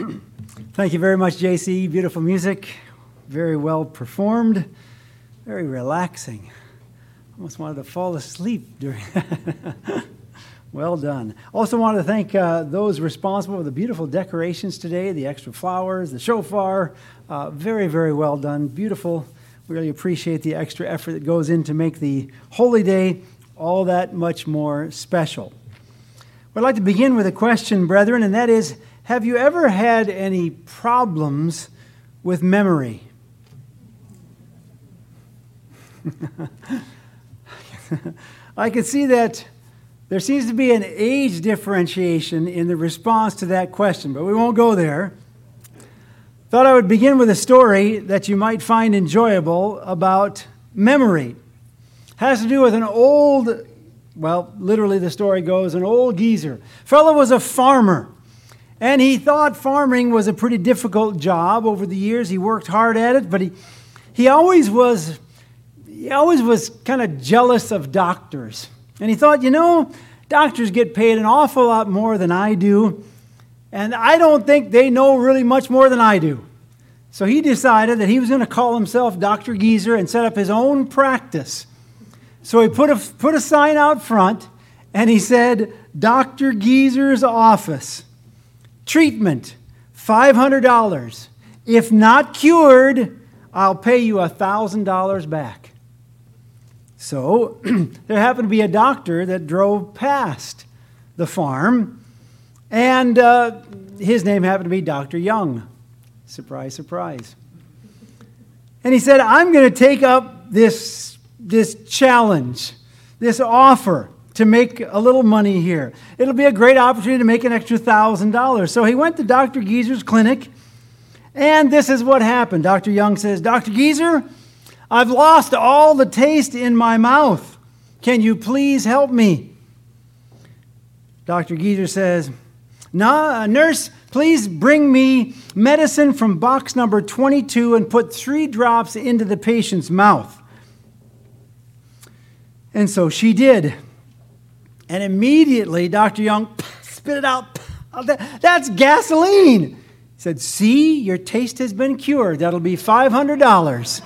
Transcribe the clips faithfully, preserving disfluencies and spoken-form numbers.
Thank you very much, J C. Beautiful music, very well performed, very relaxing. Almost wanted to fall asleep during that. Well done. Also wanted to thank uh, those responsible for the beautiful decorations today, the extra flowers, the shofar. Uh, very, very well done. Beautiful. We really appreciate the extra effort that goes in to make the holy day all that much more special. I'd like to begin with a question, brethren, and that is, have you ever had any problems with memory? I can see that there seems to be an age differentiation in the response to that question, but we won't go there. Thought I would begin with a story that you might find enjoyable about memory. It has to do with an old, well, literally the story goes, an old geezer. Fellow was a farmer, and he thought farming was a pretty difficult job. Over the years, he worked hard at it, but he, he always was, he always was kind of jealous of doctors. And he thought, you know, doctors get paid an awful lot more than I do, and I don't think they know really much more than I do. So he decided that he was going to call himself Doctor Geezer and set up his own practice. So he put a, put a sign out front, and he said, Doctor Geezer's office. Treatment, five hundred dollars. If not cured, I'll pay you one thousand dollars back. So there happened to be a doctor that drove past the farm, and uh, his name happened to be Doctor Young. Surprise, surprise. And he said, I'm going to take up this, this challenge, this offer to make a little money here. It'll be a great opportunity to make an extra one thousand dollars. So he went to Doctor Geezer's clinic, and this is what happened. Doctor Young says, Doctor Geezer, I've lost all the taste in my mouth. Can you please help me? Doctor Geezer says, nah, nurse, please bring me medicine from box number twenty-two and put three drops into the patient's mouth. And so she did. And immediately Doctor Young spit it out. That's gasoline. He said, see, your taste has been cured. That'll be five hundred dollars.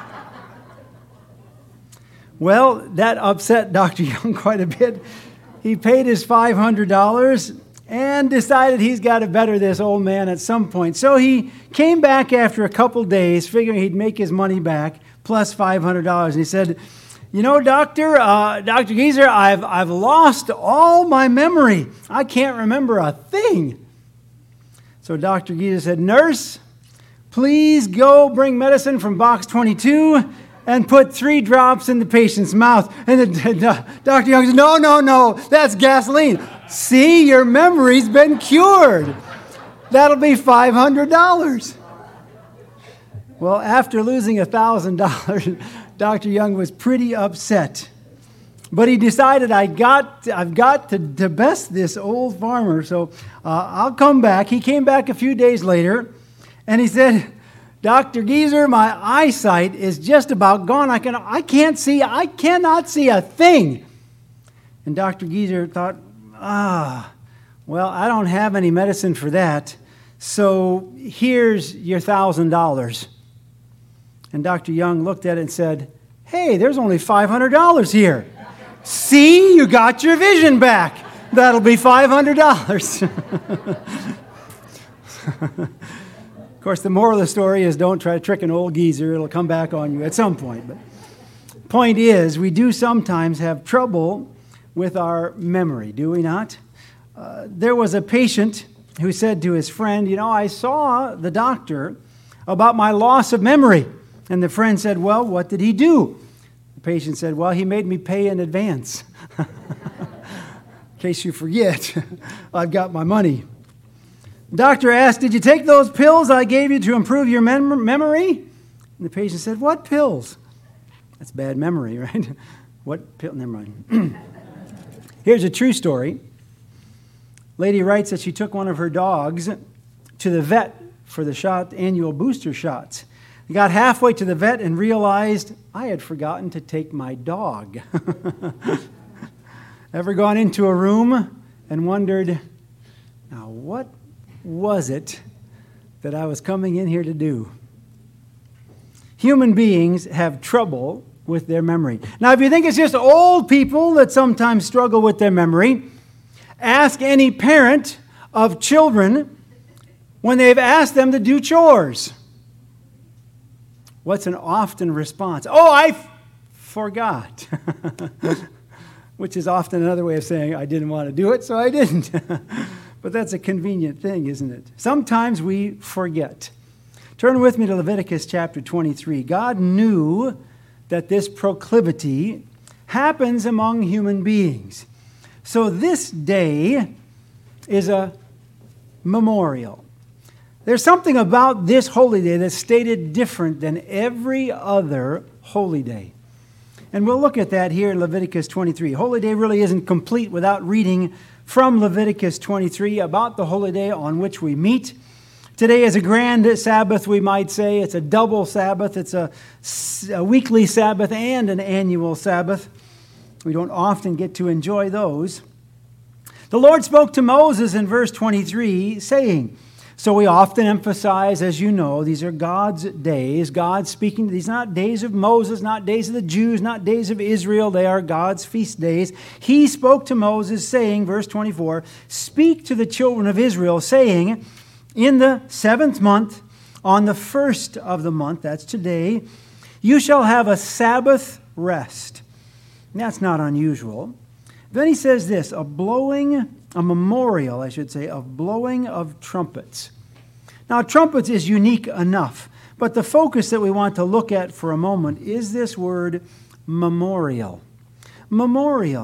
Well, that upset Doctor Young quite a bit. He paid his five hundred dollars and decided he's got to better this old man at some point. So he came back after a couple days, figuring he'd make his money back, plus five hundred dollars. And he said, you know, Doctor, uh, Doctor Geezer, I've, I've lost all my memory. I can't remember a thing. So Doctor Geezer said, nurse, please go bring medicine from box twenty-two and put three drops in the patient's mouth. And the, Doctor Young said, no, no, no, that's gasoline. See, your memory's been cured. That'll be five hundred dollars. Well, after losing one thousand dollars, Doctor Young was pretty upset. But he decided, I got, I've got to, to best this old farmer, so uh, I'll come back. He came back a few days later, and he said, Doctor Geezer, my eyesight is just about gone. I, can, I can't see, I cannot see a thing. And Doctor Geezer thought, ah, well, I don't have any medicine for that, so here's your one thousand dollars. And Doctor Young looked at it and said, hey, there's only five hundred dollars here. See, you got your vision back. That'll be five hundred dollars. Of course, the moral of the story is don't try to trick an old geezer. It'll come back on you at some point. But point is, we do sometimes have trouble with our memory, do we not? Uh, there was a patient who said to his friend, you know, I saw the doctor about my loss of memory. And the friend said, well, what did he do? The patient said, well, he made me pay in advance. In case you forget, I've got my money. The doctor asked, did you take those pills I gave you to improve your mem- memory? And the patient said, what pills? That's bad memory, right? What pill? Never mind. Here's a true story. Lady writes that she took one of her dogs to the vet for the shot, annual booster shots. He got halfway to the vet and realized, I had forgotten to take my dog. Ever gone into a room and wondered, now what was it that I was coming in here to do. Human beings have trouble with their memory. Now, if you think it's just old people that sometimes struggle with their memory, ask any parent of children when they've asked them to do chores. What's an often response? Oh, I f- forgot. Which is often another way of saying, I didn't want to do it, so I didn't. But that's a convenient thing, isn't it? Sometimes we forget. Turn with me to Leviticus chapter twenty-three. God knew that this proclivity happens among human beings. So this day is a memorial. There's something about this holy day that's stated different than every other holy day. And we'll look at that here in Leviticus twenty-three. Holy day really isn't complete without reading from Leviticus twenty-three about the holy day on which we meet. Today is a grand Sabbath, we might say. It's a double Sabbath. It's a, a weekly Sabbath and an annual Sabbath. We don't often get to enjoy those. The Lord spoke to Moses in verse twenty-three, saying, so we often emphasize, as you know, these are God's days. God speaking. These are not days of Moses, not days of the Jews, not days of Israel. They are God's feast days. He spoke to Moses, saying, verse twenty-four, speak to the children of Israel, saying, in the seventh month, on the first of the month, that's today, you shall have a Sabbath rest. That's not unusual. Then he says this, a blowing, a memorial, I should say, of blowing of trumpets. Now, trumpets is unique enough, but the focus that we want to look at for a moment is this word memorial. Memorial.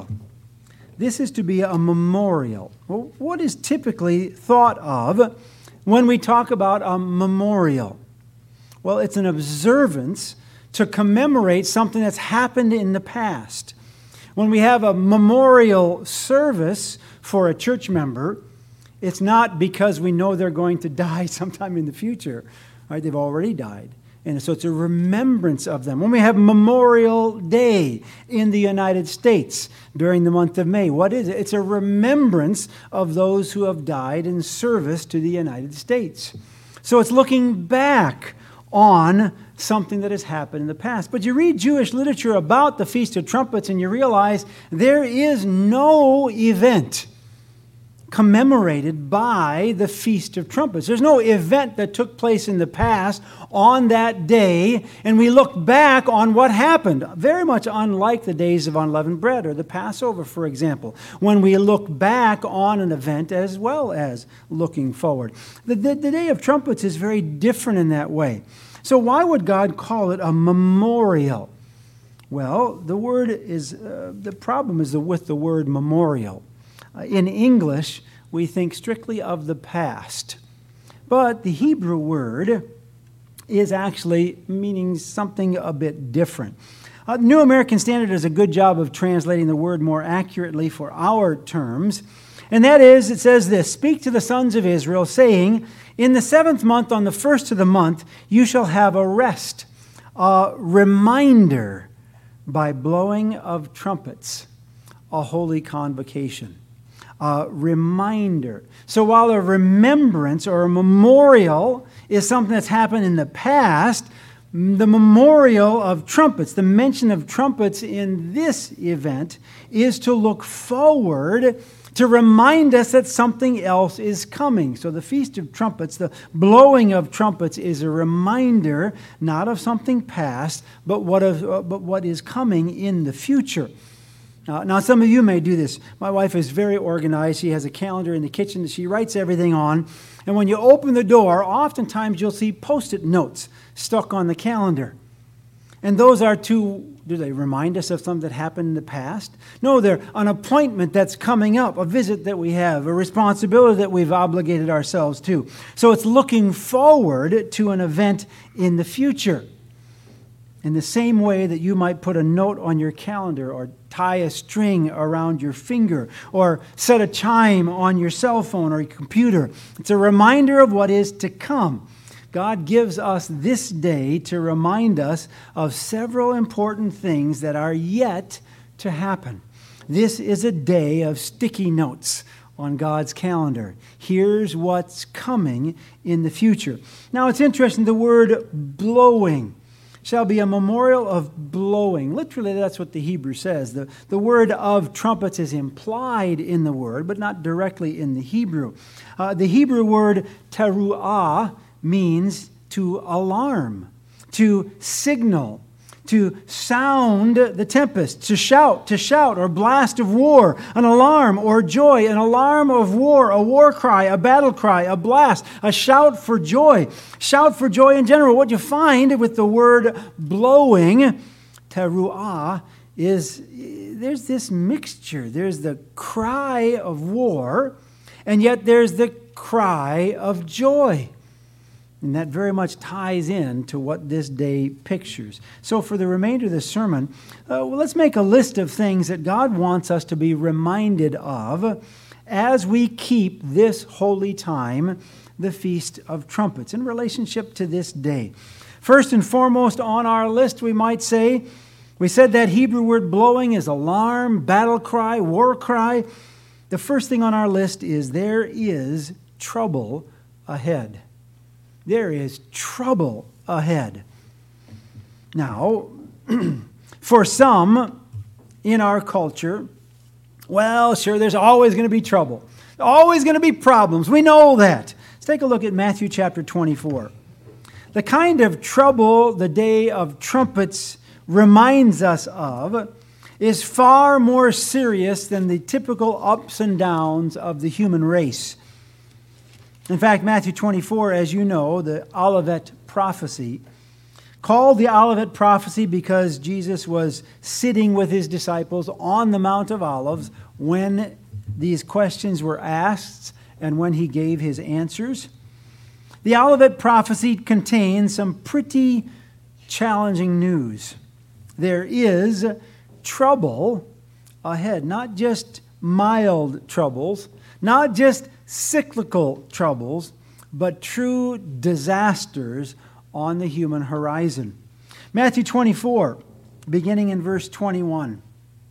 This is to be a memorial. Well, what is typically thought of when we talk about a memorial? Well, it's an observance to commemorate something that's happened in the past. When we have a memorial service for a church member, it's not because we know they're going to die sometime in the future. Right? They've already died. And so it's a remembrance of them. When we have Memorial Day in the United States during the month of May, what is it? It's a remembrance of those who have died in service to the United States. So it's looking back on something that has happened in the past. But you read Jewish literature about the Feast of Trumpets and you realize there is no event commemorated by the Feast of Trumpets. There's no event that took place in the past on that day, and we look back on what happened, very much unlike the days of unleavened bread or the Passover, for example, when we look back on an event as well as looking forward. The, the, the Day of Trumpets is very different in that way. So why would God call it a memorial? Well, the word is, uh, the problem is the, with the word memorial. In English, we think strictly of the past. But the Hebrew word is actually meaning something a bit different. Uh, New American Standard does a good job of translating the word more accurately for our terms. And that is, it says this, speak to the sons of Israel, saying, in the seventh month, on the first of the month, you shall have a rest, a reminder by blowing of trumpets, a holy convocation. A reminder. So while a remembrance or a memorial is something that's happened in the past, the memorial of trumpets, the mention of trumpets in this event is to look forward, to remind us that something else is coming. So the Feast of Trumpets, the blowing of trumpets, is a reminder not of something past, but what, of, but what is coming in the future. Uh, now, some of you may do this. My wife is very organized. She has a calendar in the kitchen that she writes everything on. And when you open the door, oftentimes you'll see Post-it notes stuck on the calendar. And those are to, do they remind us of something that happened in the past? No, they're an appointment that's coming up, a visit that we have, a responsibility that we've obligated ourselves to. So it's looking forward to an event in the future. In the same way that you might put a note on your calendar or tie a string around your finger or set a chime on your cell phone or your computer. It's a reminder of what is to come. God gives us this day to remind us of several important things that are yet to happen. This is a day of sticky notes on God's calendar. Here's what's coming in the future. Now, it's interesting, the word blowing shall be a memorial of blowing. Literally, that's what the Hebrew says. The, the word of trumpets is implied in the word, but not directly in the Hebrew. Uh, the Hebrew word teruah means to alarm, to signal, to sound the tempest, to shout, to shout, or blast of war, an alarm or joy, an alarm of war, a war cry, a battle cry, a blast, a shout for joy. Shout for joy in general. What you find with the word blowing, teruah, is there's this mixture. There's the cry of war, and yet there's the cry of joy. And that very much ties in to what this day pictures. So for the remainder of the sermon, uh, well, let's make a list of things that God wants us to be reminded of as we keep this holy time, the Feast of Trumpets, in relationship to this day. First and foremost on our list, we might say, we said that Hebrew word blowing is alarm, battle cry, war cry. The first thing on our list is there is trouble ahead. There is trouble ahead. Now, for some in our culture, well, sure, there's always going to be trouble. Always going to be problems. We know that. Let's take a look at Matthew chapter twenty-four. The kind of trouble the Day of Trumpets reminds us of is far more serious than the typical ups and downs of the human race. In fact, Matthew twenty-four, as you know, the Olivet prophecy, called the Olivet prophecy because Jesus was sitting with his disciples on the Mount of Olives when these questions were asked and when he gave his answers. The Olivet prophecy contains some pretty challenging news. There is trouble ahead, not just mild troubles, not just cyclical troubles, but true disasters on the human horizon. Matthew twenty-four, beginning in verse twenty-one.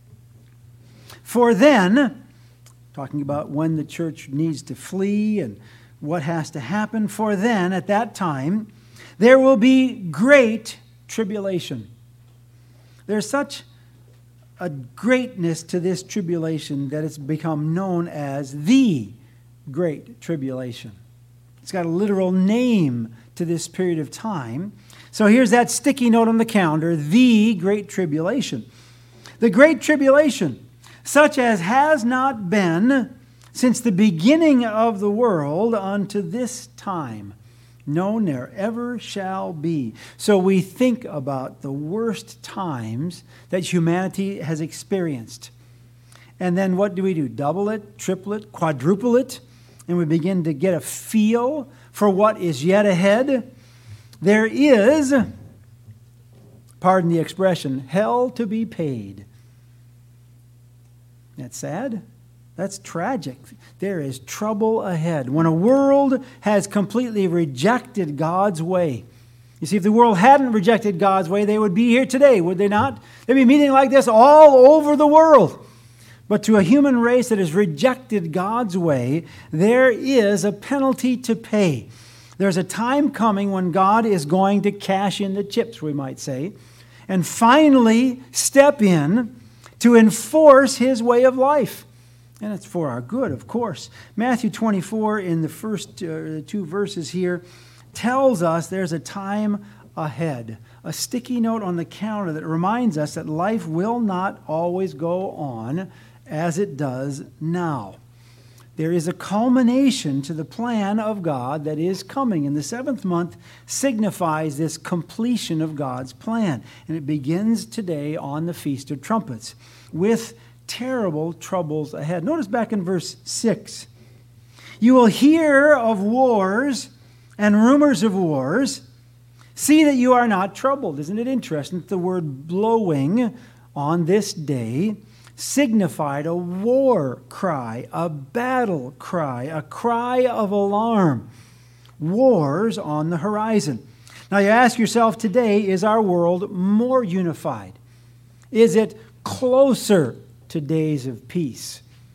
For then, talking about when the church needs to flee and what has to happen, for then, at that time, there will be great tribulation. There's such a greatness to this tribulation that it's become known as the Great Tribulation. It's got a literal name to this period of time. So here's that sticky note on the calendar, the Great Tribulation. The Great Tribulation, such as has not been since the beginning of the world unto this time. No, there ever shall be. So we think about the worst times that humanity has experienced. And then what do we do? Double it, triple it, quadruple it? And we begin to get a feel for what is yet ahead. There is, pardon the expression, hell to be paid. That's sad. That's tragic. There is trouble ahead. When a world has completely rejected God's way. You see, if the world hadn't rejected God's way, they would be here today, would they not? They'd be meeting like this all over the world. But to a human race that has rejected God's way, there is a penalty to pay. There's a time coming when God is going to cash in the chips, we might say, and finally step in to enforce his way of life. And it's for our good, of course. Matthew twenty-four, in the first uh, two verses here, tells us there's a time ahead. A sticky note on the calendar that reminds us that life will not always go on as it does now. There is a culmination to the plan of God that is coming, and the seventh month signifies this completion of God's plan. And it begins today on the Feast of Trumpets with terrible troubles ahead. Notice back in verse six. You will hear of wars and rumors of wars. See that you are not troubled. Isn't it interesting that the word blowing on this day signified a war cry, a battle cry, a cry of alarm. Wars on the horizon. Now you ask yourself today, is our world more unified? Is it closer to days of peace?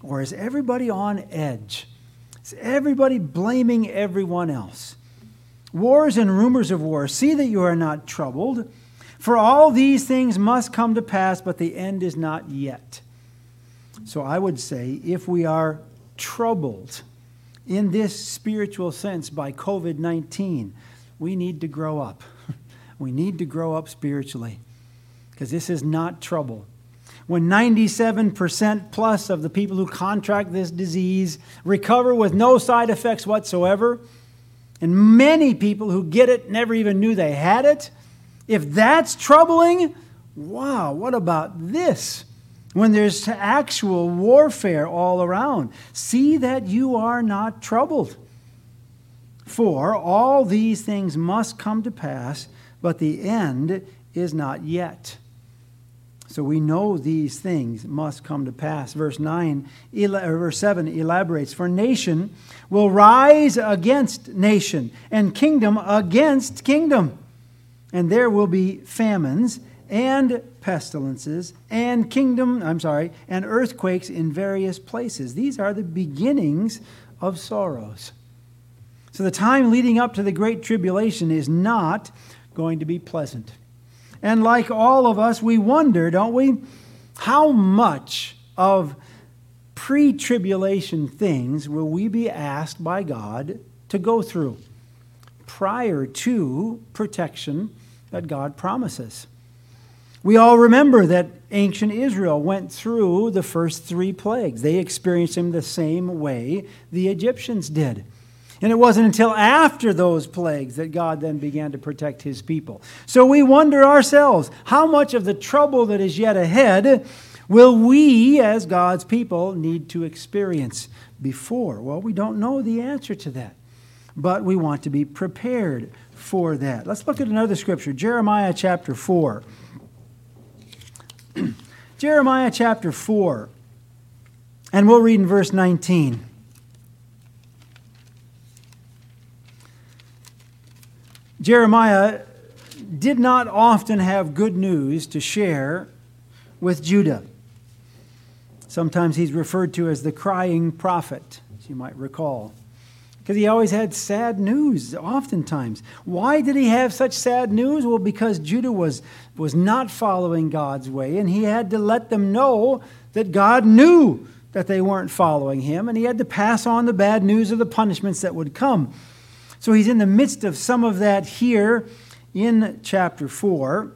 Or is everybody on edge? Is everybody blaming everyone else? Wars and rumors of war, see that you are not troubled. For all these things must come to pass, but the end is not yet. So I would say, if we are troubled in this spiritual sense by covid nineteen, we need to grow up. We need to grow up spiritually, because this is not trouble. When ninety-seven percent plus of the people who contract this disease recover with no side effects whatsoever, and many people who get it never even knew they had it, if that's troubling, wow, what about this? When there's actual warfare all around, see that you are not troubled. For all these things must come to pass, but the end is not yet. So we know these things must come to pass. Verse nine, verse seven elaborates, for nation will rise against nation, and kingdom against kingdom. And there will be famines and pestilences and kingdom, I'm sorry, and earthquakes in various places. These are the beginnings of sorrows. So the time leading up to the Great Tribulation is not going to be pleasant. And like all of us, we wonder, don't we, how much of pre-tribulation things will we be asked by God to go through prior to protection that God promises. We all remember that ancient Israel went through the first three plagues. They experienced them the same way the Egyptians did. And it wasn't until after those plagues that God then began to protect his people. So we wonder ourselves, how much of the trouble that is yet ahead will we, as God's people, need to experience before? Well, we don't know the answer to that, but we want to be prepared for that. Let's look at another scripture, Jeremiah chapter four. Jeremiah chapter four, and we'll read in verse nineteen. Jeremiah did not often have good news to share with Judah. Sometimes he's referred to as the crying prophet, as you might recall, because he always had sad news, oftentimes. Why did he have such sad news? Well, because Judah was, was not following God's way, and he had to let them know that God knew that they weren't following him, and he had to pass on the bad news of the punishments that would come. So he's in the midst of some of that here in chapter four,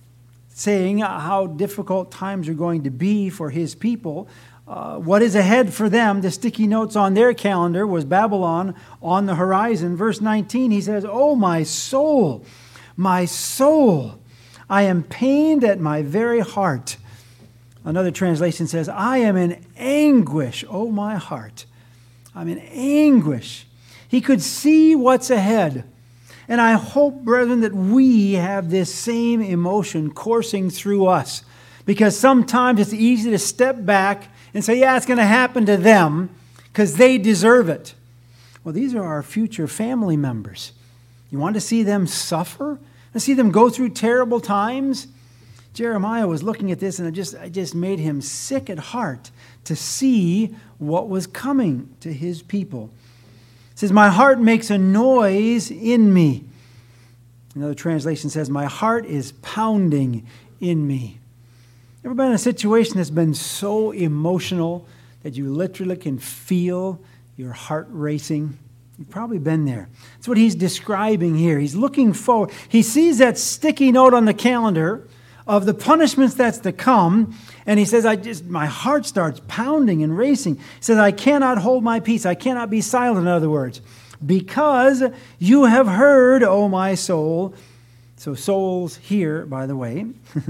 saying how difficult times are going to be for his people. Uh, what is ahead for them, the sticky notes on their calendar, was Babylon on the horizon. Verse nineteen, he says, "Oh, my soul, my soul, I am pained at my very heart." Another translation says, "I am in anguish, oh my heart. I'm in anguish." He could see what's ahead. And I hope, brethren, that we have this same emotion coursing through us. Because sometimes it's easy to step back and say, yeah, it's going to happen to them because they deserve it. Well, these are our future family members. You want to see them suffer? To see them go through terrible times? Jeremiah was looking at this, and it just, it just made him sick at heart to see what was coming to his people. It says, my heart makes a noise in me. Another translation says, my heart is pounding in me. Ever been in a situation that's been so emotional that you literally can feel your heart racing? You've probably been there. That's what he's describing here. He's looking forward. He sees that sticky note on the calendar of the punishments that's to come, and he says, I just my heart starts pounding and racing. He says, I cannot hold my peace. I cannot be silent, in other words, because you have heard, O my soul. So souls hear, by the way.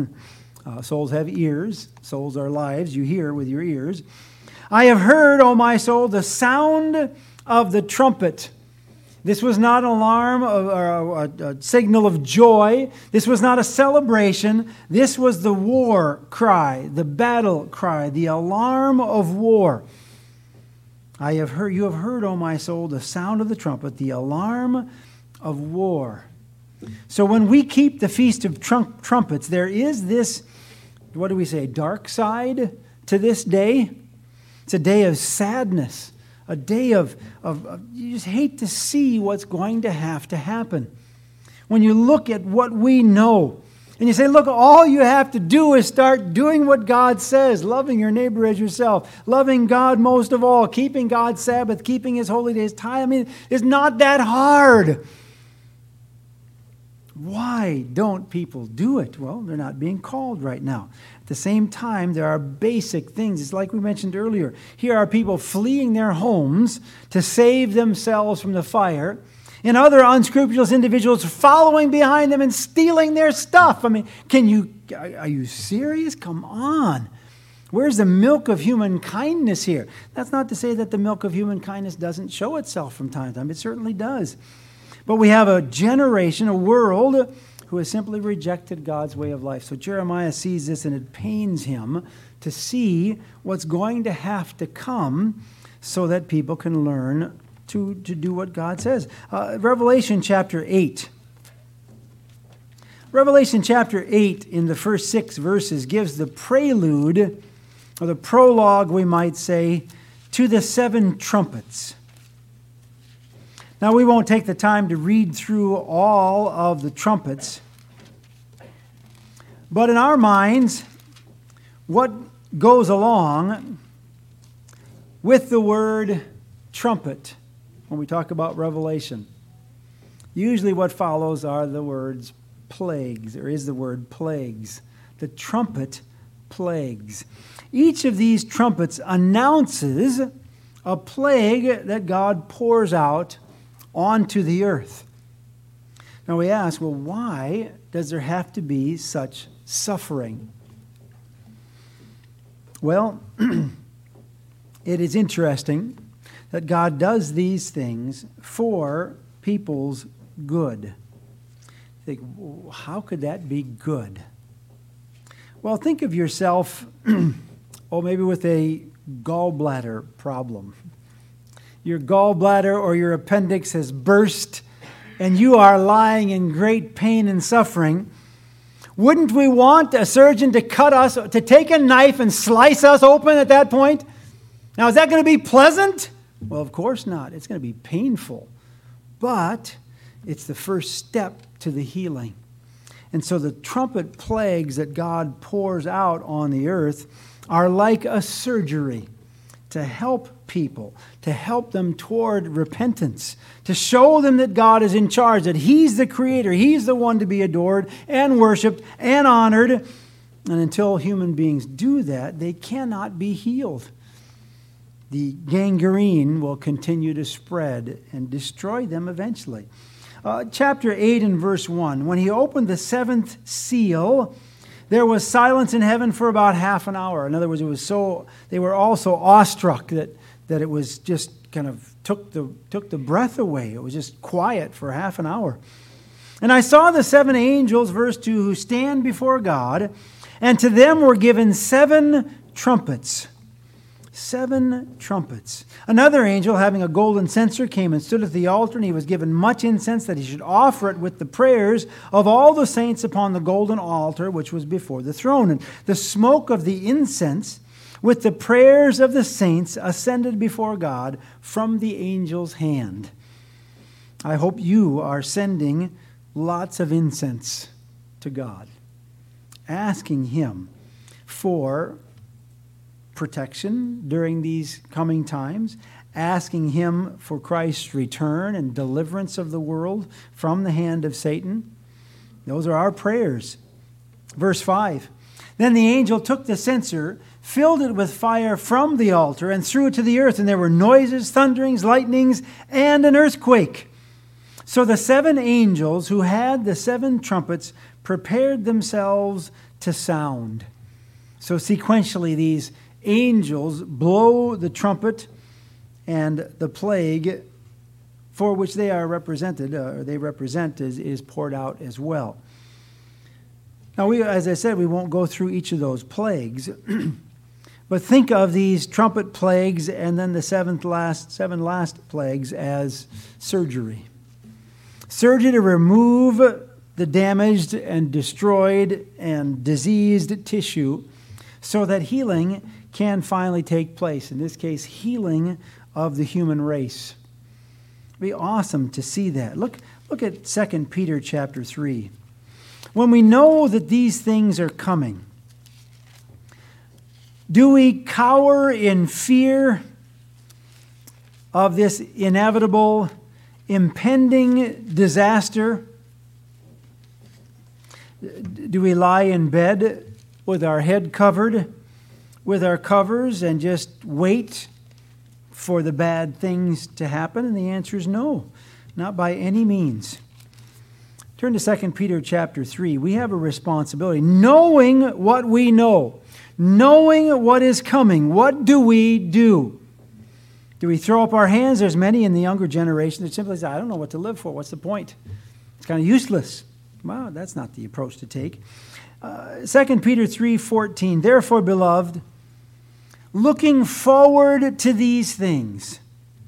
uh, souls have ears. Souls are lives. You hear with your ears. I have heard, O my soul, the sound of the trumpet. This was not an alarm or a, a, a signal of joy. This was not a celebration. This was the war cry, the battle cry, the alarm of war. I have heard, you have heard, O my soul, the sound of the trumpet, the alarm of war. So when we keep the Feast of Trump, Trumpets, there is this, what do we say, dark side to this day. It's a day of sadness, a day of, of, of you just hate to see what's going to have to happen. When you look at what we know, and you say, look, all you have to do is start doing what God says, loving your neighbor as yourself, loving God most of all, keeping God's Sabbath, keeping His holy days. Time, I mean, it's not that hard. Why don't people do it? Well, they're not being called right now. At the same time, there are basic things. It's like we mentioned earlier. Here are people fleeing their homes to save themselves from the fire, and other unscrupulous individuals following behind them and stealing their stuff. I mean, can you, are you serious? Come on. Where's the milk of human kindness here? That's not to say that the milk of human kindness doesn't show itself from time to time. It certainly does. But we have a generation, a world, who has simply rejected God's way of life. So Jeremiah sees this, and it pains him to see what's going to have to come so that people can learn to, to do what God says. Uh, Revelation chapter eight. Revelation chapter eight, in the first six verses, gives the prelude, or the prologue, we might say, to the seven trumpets. Now, we won't take the time to read through all of the trumpets, but in our minds, what goes along with the word trumpet when we talk about Revelation? Usually what follows are the words plagues. There is the word plagues. The trumpet plagues. Each of these trumpets announces a plague that God pours out onto the earth. Now we ask, well, why does there have to be such suffering? Well, it is interesting that God does these things for people's good. You think, how could that be good? Well, think of yourself, oh, maybe with a gallbladder problem. Your gallbladder or your appendix has burst, and you are lying in great pain and suffering. Wouldn't we want a surgeon to cut us, to take a knife and slice us open at that point? Now, is that going to be pleasant? Well, of course not. It's going to be painful. But it's the first step to the healing. And so the trumpet plagues that God pours out on the earth are like a surgery to help people, to help them toward repentance, to show them that God is in charge, that He's the Creator, He's the one to be adored and worshiped and honored. And until human beings do that, they cannot be healed. The gangrene will continue to spread and destroy them eventually. Uh, chapter eight and verse one, when He opened the seventh seal, there was silence in heaven for about half an hour. In other words, it was so they were all so awestruck that, that it was just kind of took the took the breath away. It was just quiet for half an hour. And I saw the seven angels, verse two, who stand before God, and to them were given seven trumpets. Seven trumpets. Another angel, having a golden censer, came and stood at the altar, and he was given much incense that he should offer it with the prayers of all the saints upon the golden altar which was before the throne. And the smoke of the incense with the prayers of the saints ascended before God from the angel's hand. I hope you are sending lots of incense to God, asking Him for protection during these coming times, asking Him for Christ's return and deliverance of the world from the hand of Satan. Those are our prayers. Verse five, then the angel took the censer, filled it with fire from the altar, and threw it to the earth, and there were noises, thunderings, lightnings, and an earthquake. So the seven angels who had the seven trumpets prepared themselves to sound. So sequentially, these angels blow the trumpet, and the plague for which they are represented, or they represent, is, is poured out as well. Now, we, as I said, we won't go through each of those plagues, but think of these trumpet plagues and then the seventh last, seven last plagues as surgery. Surgery to remove the damaged and destroyed and diseased tissue so that healing can finally take place. In this case, healing of the human race. It'd be awesome to see that. Look, look at Second Peter chapter three. When we know that these things are coming, do we cower in fear of this inevitable, impending disaster? Do we lie in bed with our head covered with our covers and just wait for the bad things to happen? And the answer is no, not by any means. Turn to Second Peter chapter three. We have a responsibility. Knowing what we know, knowing what is coming, what do we do? Do we throw up our hands? There's many in the younger generation that simply say, I don't know what to live for. What's the point? It's kind of useless. Well, that's not the approach to take. Uh, Second Peter three fourteen, therefore, beloved, looking forward to these things.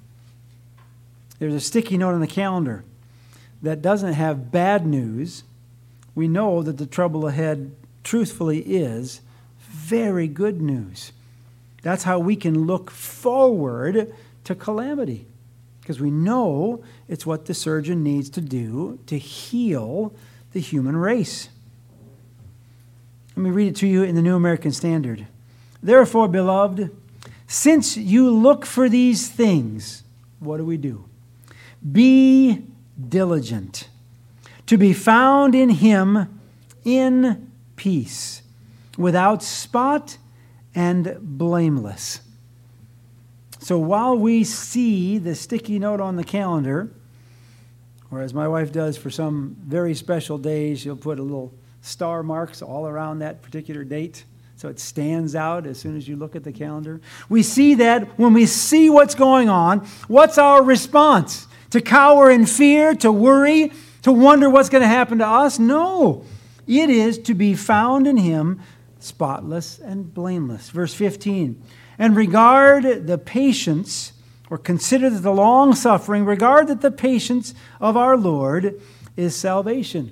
There's a sticky note on the calendar that doesn't have bad news. We know that the trouble ahead, truthfully, is very good news. That's how we can look forward to calamity, because we know it's what the surgeon needs to do to heal the human race. Let me read it to you in the New American Standard. Therefore, beloved, since you look for these things, what do we do? Be diligent to be found in Him in peace, without spot and blameless. So while we see the sticky note on the calendar, or as my wife does for some very special days, she'll put a little star marks all around that particular date so it stands out as soon as you look at the calendar. We see that when we see what's going on, what's our response? To cower in fear, to worry, to wonder what's going to happen to us? No. It is to be found in Him spotless and blameless. Verse fifteen, and regard the patience, or consider that the long suffering, regard that the patience of our Lord is salvation.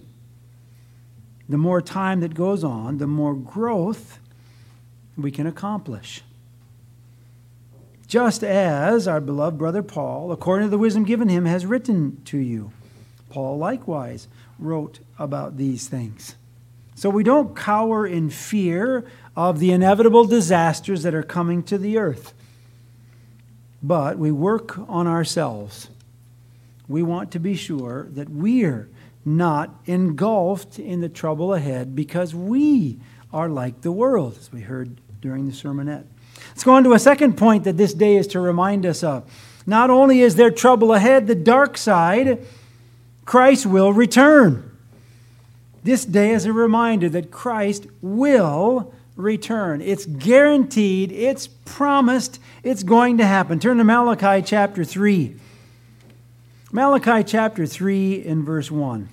The more time that goes on, the more growth we can accomplish. Just as our beloved brother Paul, according to the wisdom given him, has written to you. Paul likewise wrote about these things. So we don't cower in fear of the inevitable disasters that are coming to the earth. But we work on ourselves. We want to be sure that we're not engulfed in the trouble ahead because we are like the world, as we heard during the sermonette. Let's go on to a second point that this day is to remind us of. Not only is there trouble ahead, the dark side, Christ will return. This day is a reminder that Christ will return. It's guaranteed, it's promised, it's going to happen. Turn to Malachi chapter three. Malachi chapter three and verse one.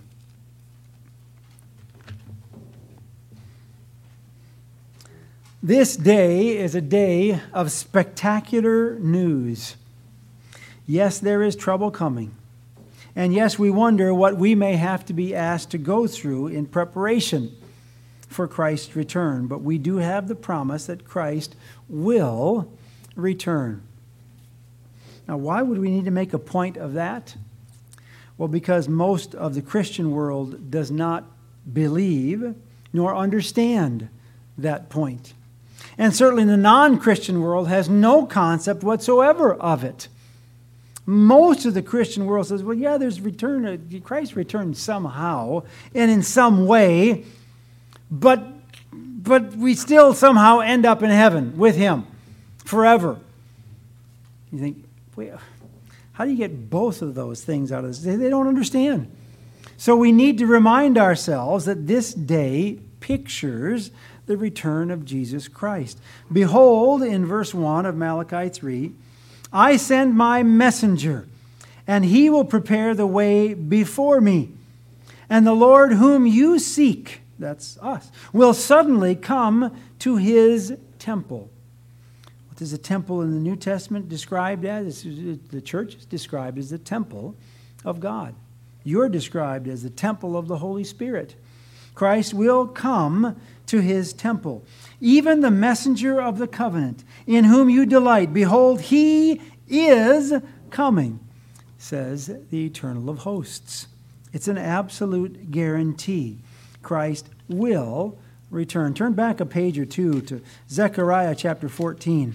This day is a day of spectacular news. Yes, there is trouble coming. And yes, we wonder what we may have to be asked to go through in preparation for Christ's return. But we do have the promise that Christ will return. Now, why would we need to make a point of that? Well, because most of the Christian world does not believe nor understand that point. And certainly the non-Christian world has no concept whatsoever of it. Most of the Christian world says, well, yeah, there's return, Christ returned somehow and in some way, but, but we still somehow end up in heaven with Him forever. You think, wait, how do you get both of those things out of this? They don't understand. So we need to remind ourselves that this day pictures the return of Jesus Christ. Behold, in verse one of Malachi three, I send my messenger, and he will prepare the way before me. And the Lord whom you seek, that's us, will suddenly come to His temple. What is the temple in the New Testament described as? The church is described as the temple of God. You're described as the temple of the Holy Spirit. Christ will come to his temple. Even the messenger of the covenant, in whom you delight, behold, he is coming, says the Eternal of hosts. It's an absolute guarantee. Christ will return. Turn back a page or two to Zechariah chapter fourteen.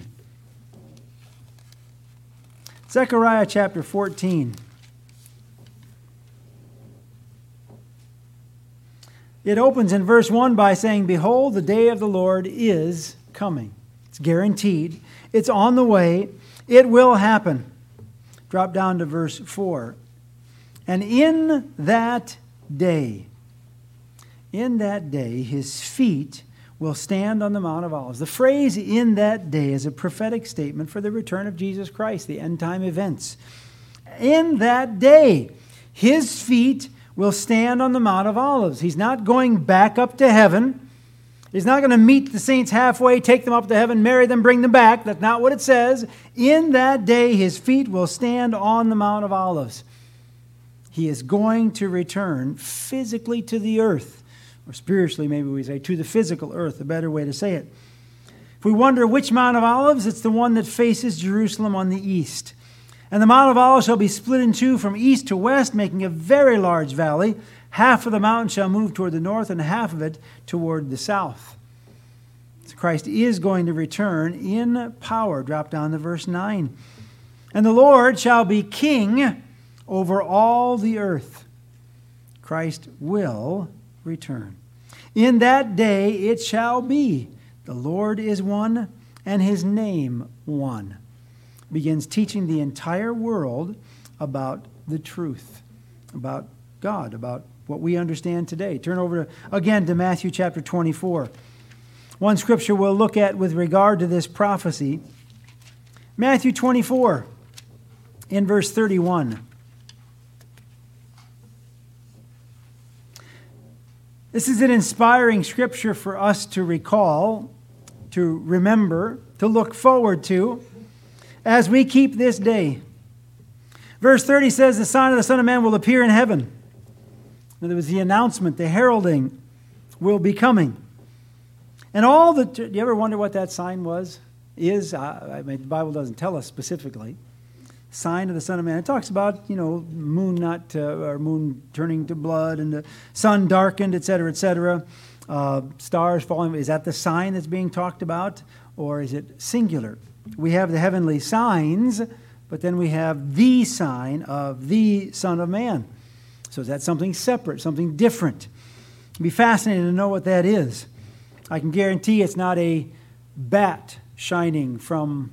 Zechariah chapter fourteen. It opens in verse one by saying, behold, the day of the Lord is coming. It's guaranteed. It's on the way. It will happen. Drop down to verse four. And in that day, in that day, his feet will stand on the Mount of Olives. The phrase in that day is a prophetic statement for the return of Jesus Christ, the end time events. In that day, his feet will stand on the Mount of Olives. He's not going back up to heaven. He's not going to meet the saints halfway, take them up to heaven, marry them, bring them back. That's not what it says. In that day, his feet will stand on the Mount of Olives. He is going to return physically to the earth, or spiritually, maybe we say, to the physical earth, a better way to say it. If we wonder which Mount of Olives, it's the one that faces Jerusalem on the east. And the Mount of Olives shall be split in two from east to west, making a very large valley. Half of the mountain shall move toward the north, and half of it toward the south. So Christ is going to return in power. Drop down to verse nine. And the Lord shall be king over all the earth. Christ will return. In that day it shall be, the Lord is one, and his name one. Begins teaching the entire world about the truth, about God, about what we understand today. Turn over to, again to Matthew chapter twenty-four. One scripture we'll look at with regard to this prophecy. Matthew twenty-four, in verse thirty-one. This is an inspiring scripture for us to recall, to remember, to look forward to, as we keep this day. Verse thirty says, the sign of the Son of Man will appear in heaven. In other words, the announcement, the heralding will be coming. And all the, do you ever wonder what that sign was? Is, uh, I mean, the Bible doesn't tell us specifically. Sign of the Son of Man. It talks about, you know, moon not, uh, or moon turning to blood and the sun darkened, et cetera, et cetera. Uh, stars falling. Is that the sign that's being talked about? Or is it singular? We have the heavenly signs, but then we have the sign of the Son of Man. So is that something separate, something different? It'd be fascinating to know what that is. I can guarantee it's not a bat shining from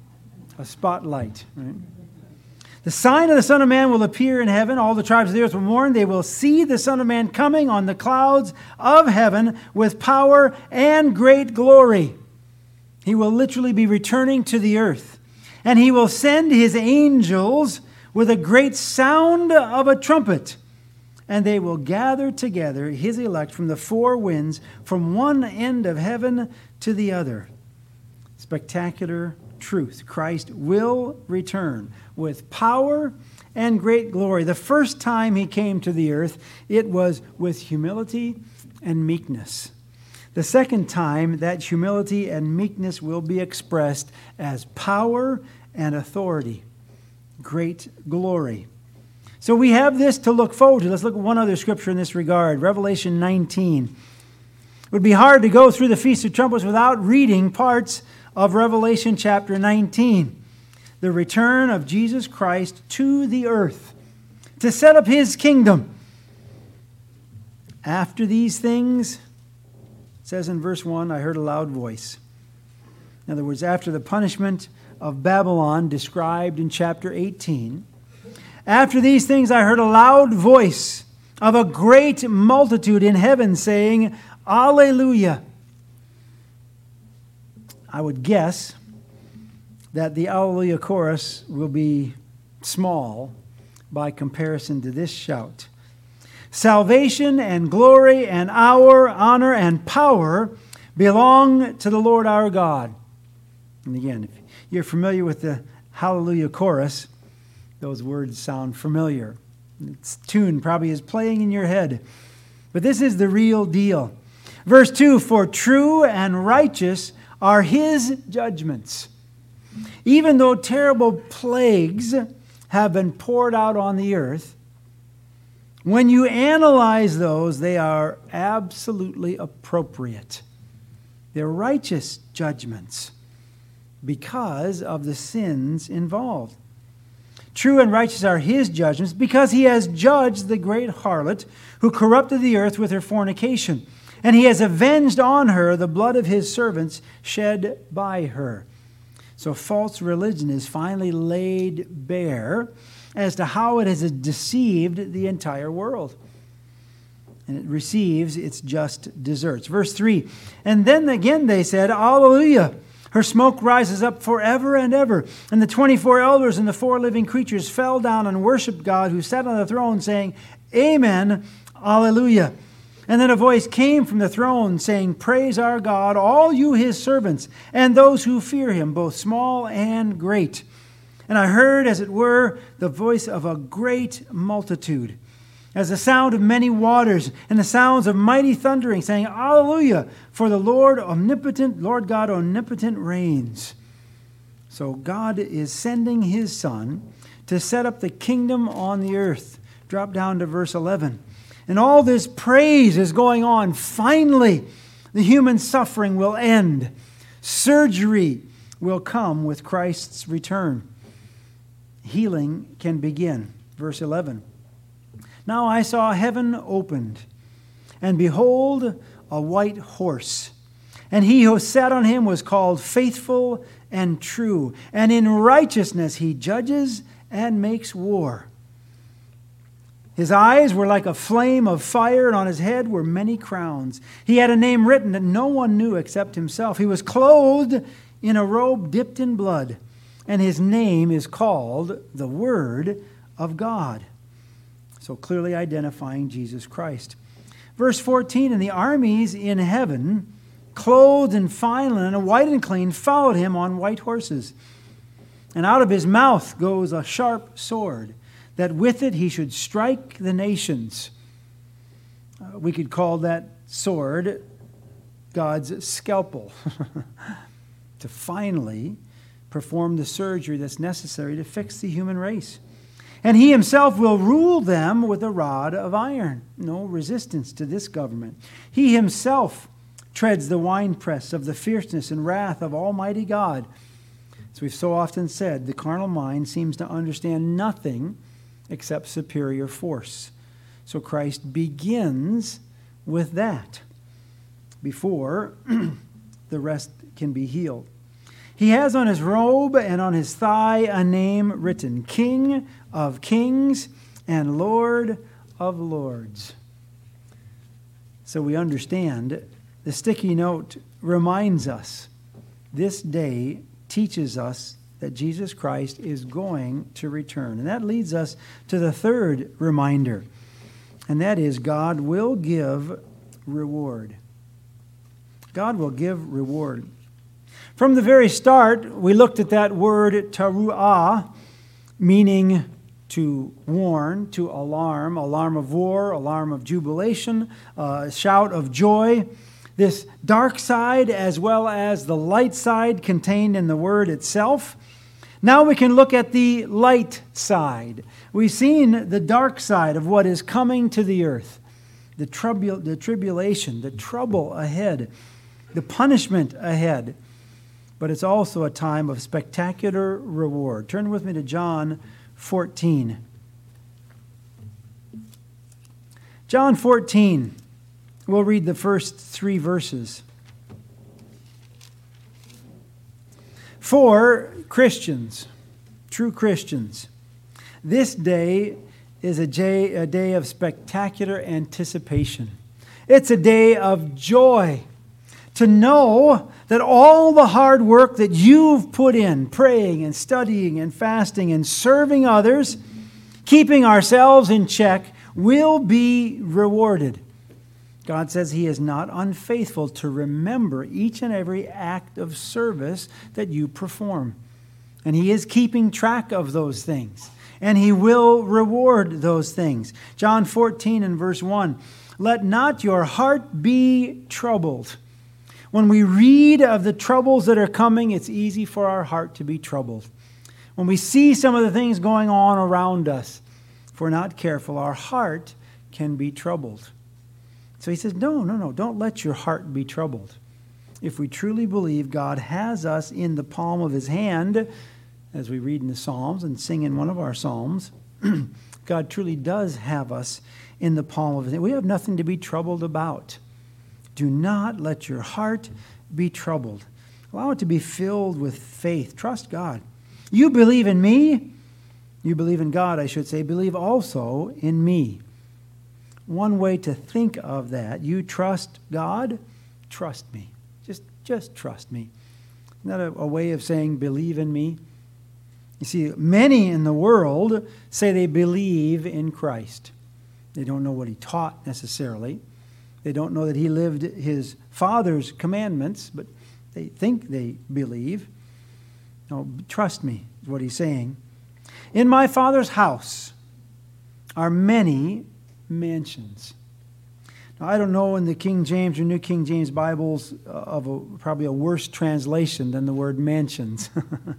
a spotlight. Right? The sign of the Son of Man will appear in heaven. All the tribes of the earth will mourn. They will see the Son of Man coming on the clouds of heaven with power and great glory. He will literally be returning to the earth. And he will send his angels with a great sound of a trumpet. And they will gather together his elect from the four winds, from one end of heaven to the other. Spectacular truth. Christ will return with power and great glory. The first time he came to the earth, it was with humility and meekness. The second time, that humility and meekness will be expressed as power and authority. Great glory. So we have this to look forward to. Let's look at one other scripture in this regard. Revelation nineteen. It would be hard to go through the Feast of Trumpets without reading parts of Revelation chapter nineteen. The return of Jesus Christ to the earth to set up his kingdom. After these things, it says in verse one, I heard a loud voice. In other words, after the punishment of Babylon described in chapter eighteen, after these things I heard a loud voice of a great multitude in heaven saying, Alleluia. I would guess that the Alleluia chorus will be small by comparison to this shout. Salvation and glory and our honor and power belong to the Lord our God. And again, if you're familiar with the Hallelujah chorus, those words sound familiar. Its tune probably is playing in your head. But this is the real deal. Verse two, for true and righteous are his judgments. Even though terrible plagues have been poured out on the earth, when you analyze those, they are absolutely appropriate. They're righteous judgments because of the sins involved. True and righteous are his judgments because he has judged the great harlot who corrupted the earth with her fornication, and he has avenged on her the blood of his servants shed by her. So false religion is finally laid bare as to how it has deceived the entire world. And it receives its just deserts. Verse three, and then again they said, Alleluia! Her smoke rises up forever and ever. And the twenty-four elders and the four living creatures fell down and worshipped God who sat on the throne, saying, Amen, Alleluia. And then a voice came from the throne saying, Praise our God, all you his servants, and those who fear him, both small and great. And I heard, as it were, the voice of a great multitude, as the sound of many waters, and the sounds of mighty thundering, saying, Alleluia, for the Lord omnipotent, Lord God omnipotent reigns. So God is sending his Son to set up the kingdom on the earth. Drop down to verse eleven. And all this praise is going on. Finally, the human suffering will end. Surgery will come with Christ's return. Healing can begin. Verse eleven. Now I saw heaven opened, and behold, a white horse. And he who sat on him was called Faithful and True, and in righteousness he judges and makes war. His eyes were like a flame of fire, and on his head were many crowns. He had a name written that no one knew except himself. He was clothed in a robe dipped in blood, and his name is called the Word of God. So clearly identifying Jesus Christ. Verse fourteen, and the armies in heaven, clothed in fine linen, white and clean, followed him on white horses. And out of his mouth goes a sharp sword, that with it he should strike the nations. Uh, we could call that sword God's scalpel to finally perform the surgery that's necessary to fix the human race. And he himself will rule them with a rod of iron. No resistance to this government. He himself treads the winepress of the fierceness and wrath of Almighty God. As we've so often said, the carnal mind seems to understand nothing except superior force. So Christ begins with that before the rest can be healed. He has on his robe and on his thigh a name written, King of Kings and Lord of Lords. So we understand the sticky note reminds us this day teaches us that Jesus Christ is going to return. And that leads us to the third reminder, and that is God will give reward. God will give reward. From the very start, we looked at that word teruah, meaning to warn, to alarm, alarm of war, alarm of jubilation, a shout of joy. This dark side as well as the light side contained in the word itself. Now we can look at the light side. We've seen the dark side of what is coming to the earth, the, tribu- the tribulation, the trouble ahead, the punishment ahead. But it's also a time of spectacular reward. Turn with me to John fourteen. John fourteen. We'll read the first three verses. For Christians, true Christians, this day is a day, a day of spectacular anticipation. It's a day of joy to know that all the hard work that you've put in, praying and studying and fasting and serving others, keeping ourselves in check, will be rewarded. God says he is not unfaithful to remember each and every act of service that you perform. And he is keeping track of those things. and he will reward those things. John fourteen and verse one, let not your heart be troubled. When we read of the troubles that are coming, it's easy for our heart to be troubled. When we see some of the things going on around us, if we're not careful, our heart can be troubled. So he says, no, no, no, don't let your heart be troubled. If we truly believe God has us in the palm of his hand, as we read in the Psalms and sing in one of our Psalms, God truly does have us in the palm of his hand. We have nothing to be troubled about. Do not let your heart be troubled. Allow it to be filled with faith. Trust God. You believe in me. You believe in God, I should say. Believe also in me. One way to think of that, you trust God, trust me. Just, just trust me. Isn't that a, a way of saying believe in me? You see, many in the world say they believe in Christ. They don't know what he taught necessarily. They don't know that he lived his Father's commandments, but they think they believe. No, trust me, is what he's saying. In my Father's house are many mansions. Now, I don't know in the King James or New King James Bibles of a, probably a worse translation than the word mansions.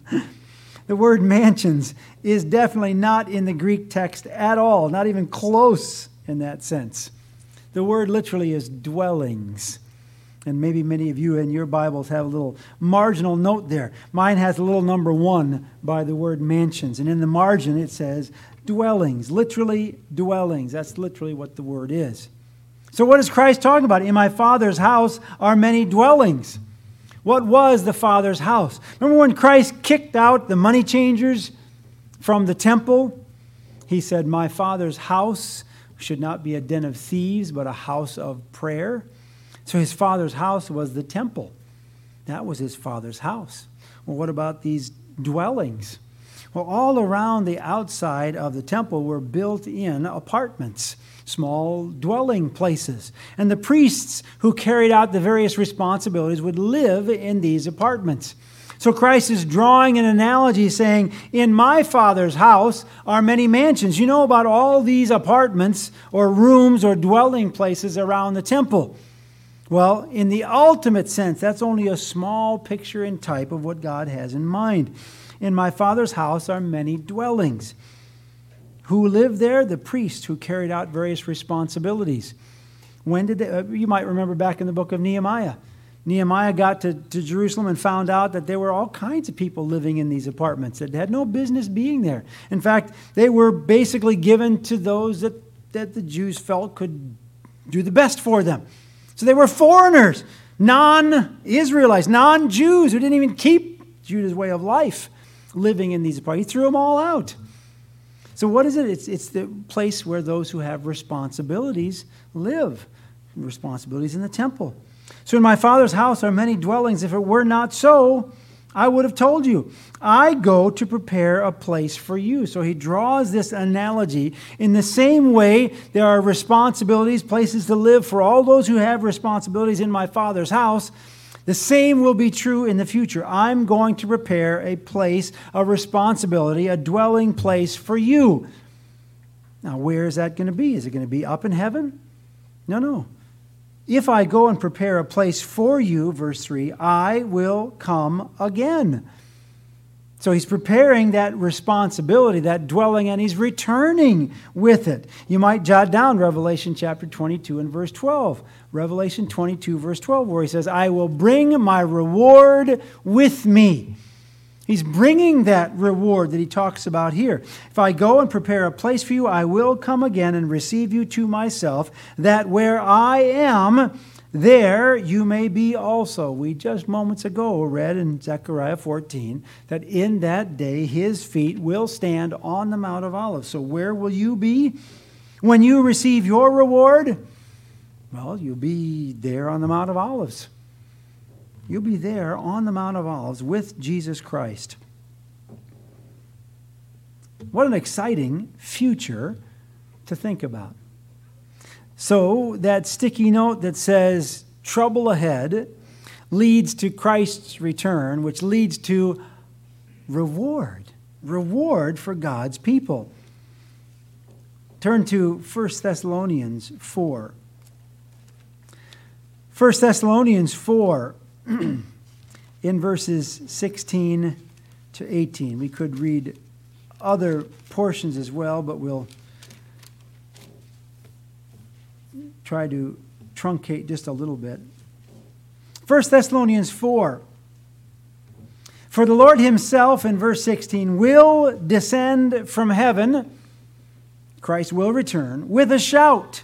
The word mansions is definitely not in the Greek text at all, not even close in that sense. The word literally is dwellings. And maybe many of you in your Bibles have a little marginal note there. Mine has a little number one by the word mansions. And in the margin it says dwellings, literally dwellings. That's literally what the word is. So what is Christ talking about? In my Father's house are many dwellings. What was the Father's house? Remember when Christ kicked out the money changers from the temple? He said, my Father's house should not be a den of thieves, but a house of prayer. So his Father's house was the temple. That was his Father's house. Well, what about these dwellings? Well, all around the outside of the temple were built-in apartments, small dwelling places. And the priests who carried out the various responsibilities would live in these apartments. So Christ is drawing an analogy saying, in my Father's house are many mansions. You know about all these apartments or rooms or dwelling places around the temple. Well, in the ultimate sense, that's only a small picture and type of what God has in mind. In my Father's house are many dwellings. Who lived there? The priests who carried out various responsibilities. When did they? Uh, you might remember back in the book of Nehemiah. Nehemiah got to, to Jerusalem and found out that there were all kinds of people living in these apartments that had no business being there. In fact, they were basically given to those that, that the Jews felt could do the best for them. So they were foreigners, non-Israelites, non-Jews who didn't even keep Judah's way of life living in these apartments. He threw them all out. So what is it? It's, it's the place where those who have responsibilities live. Responsibilities in the temple. So in my Father's house are many dwellings. If it were not so, I would have told you. I go to prepare a place for you. So he draws this analogy. In the same way, there are responsibilities, places to live for all those who have responsibilities in my Father's house. The same will be true in the future. I'm going to prepare a place, a responsibility, a dwelling place for you. Now, where is that going to be? Is it going to be up in heaven? No, no. If I go and prepare a place for you, verse three, I will come again. So he's preparing that responsibility, that dwelling, and he's returning with it. You might jot down Revelation chapter twenty-two and verse twelve. Revelation twenty-two, verse twelve, where he says, I will bring my reward with me. He's bringing that reward that he talks about here. If I go and prepare a place for you, I will come again and receive you to myself, that where I am, there you may be also. We just moments ago read in Zechariah fourteen that in that day his feet will stand on the Mount of Olives. So where will you be when you receive your reward? Well, you'll be there on the Mount of Olives. You'll be there on the Mount of Olives with Jesus Christ. What an exciting future to think about. So that sticky note that says trouble ahead leads to Christ's return, which leads to reward. reward for God's people. Turn to First Thessalonians four. First Thessalonians four, in verses sixteen to eighteen. We could read other portions as well, but we'll try to truncate just a little bit. First Thessalonians four. For the Lord himself, in verse sixteen, will descend from heaven, Christ will return, with a shout.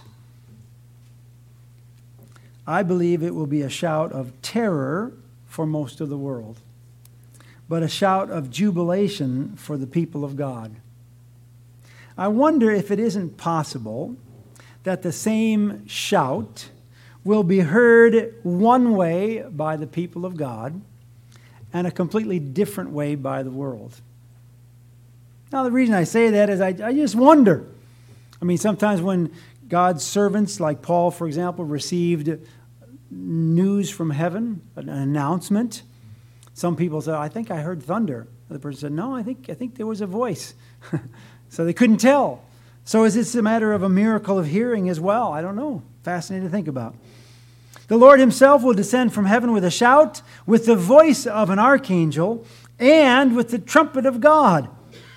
I believe it will be a shout of terror for most of the world, but a shout of jubilation for the people of God. I wonder if it isn't possible that the same shout will be heard one way by the people of God and a completely different way by the world. Now, the reason I say that is I, I just wonder. I mean, sometimes when God's servants, like Paul, for example, received news from heaven, an announcement, some people said, I think I heard thunder. The other person said, no, I think, I think there was a voice. So they couldn't tell. So is this a matter of a miracle of hearing as well? I don't know. Fascinating to think about. The Lord himself will descend from heaven with a shout, with the voice of an archangel, and with the trumpet of God.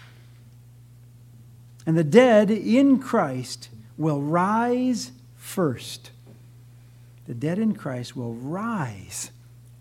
And the dead in Christ will rise first. The dead in Christ will rise.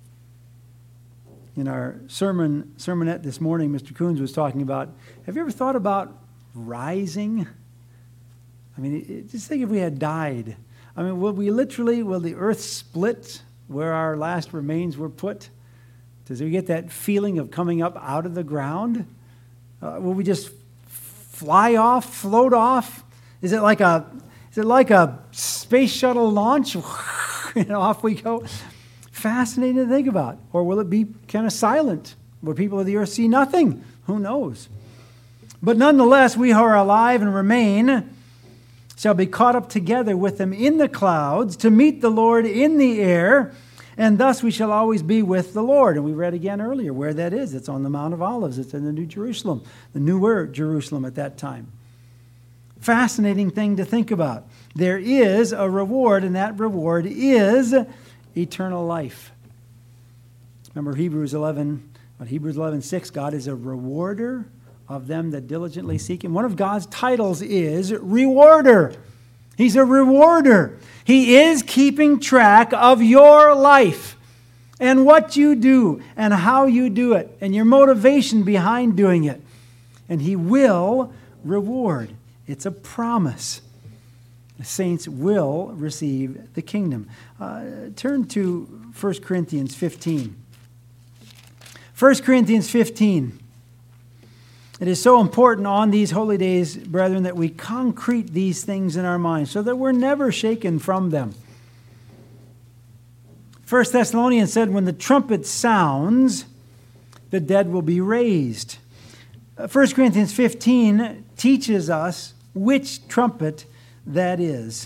In our sermon sermonette this morning, Mister Coons was talking about, have you ever thought about rising? I mean, it, just think if we had died. I mean, will we literally, will the earth split where our last remains were put? Does we get that feeling of coming up out of the ground? Uh, will we just fly off, float off? Is it like a, is it like a space shuttle launch? And off we go. Fascinating to think about. Or will it be kind of silent, where people of the earth see nothing? Who knows? But nonetheless, we who are alive and remain shall be caught up together with them in the clouds to meet the Lord in the air, and thus we shall always be with the Lord. And we read again earlier where that is. It's on the Mount of Olives. It's in the New Jerusalem, the newer Jerusalem at that time. Fascinating thing to think about. There is a reward, and that reward is eternal life. Remember Hebrews eleven, Hebrews eleven six, God is a rewarder of them that diligently seek him. One of God's titles is rewarder. He's a rewarder. He is keeping track of your life and what you do and how you do it and your motivation behind doing it. And he will reward. It's a promise. The saints will receive the kingdom. Uh, turn to First Corinthians fifteen. First Corinthians fifteen. It is so important on these holy days, brethren, that we concrete these things in our minds so that we're never shaken from them. First Thessalonians said, when the trumpet sounds, the dead will be raised. First Corinthians fifteen teaches us which trumpet that is.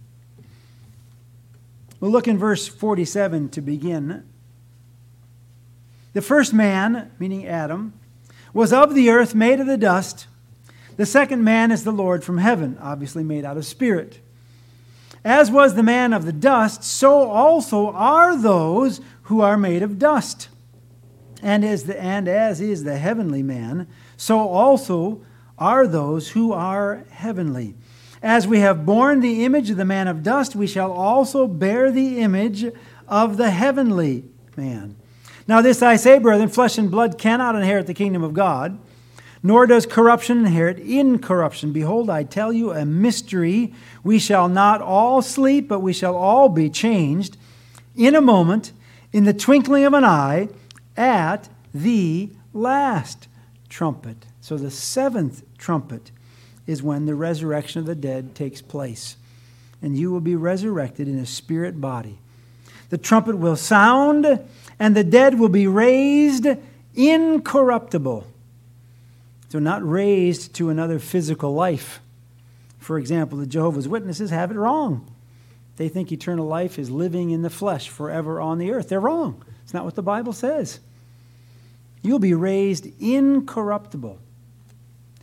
We'll look in verse forty-seven to begin. The first man, meaning Adam, was of the earth, made of the dust. The second man is the Lord from heaven, obviously made out of spirit. As was the man of the dust, so also are those who are made of dust. And as, the, and as is the heavenly man, so also are those who are heavenly. As we have borne the image of the man of dust, we shall also bear the image of the heavenly man. Now this I say, brethren, flesh and blood cannot inherit the kingdom of God, nor does corruption inherit incorruption. Behold, I tell you a mystery. We shall not all sleep, but we shall all be changed in a moment, in the twinkling of an eye, at the last trumpet. So the seventh trumpet is when the resurrection of the dead takes place. And you will be resurrected in a spirit body. The trumpet will sound, and the dead will be raised incorruptible. So not raised to another physical life. For example, the Jehovah's Witnesses have it wrong. They think eternal life is living in the flesh forever on the earth. They're wrong. It's not what the Bible says. You'll be raised incorruptible.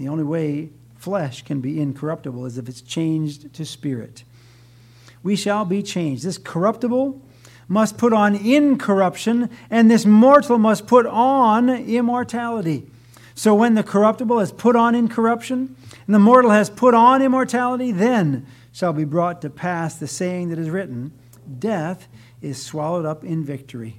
The only way flesh can be incorruptible is if it's changed to spirit. We shall be changed. This corruptible must put on incorruption, and this mortal must put on immortality. So when the corruptible has put on incorruption, and the mortal has put on immortality, then shall be brought to pass the saying that is written, death is swallowed up in victory.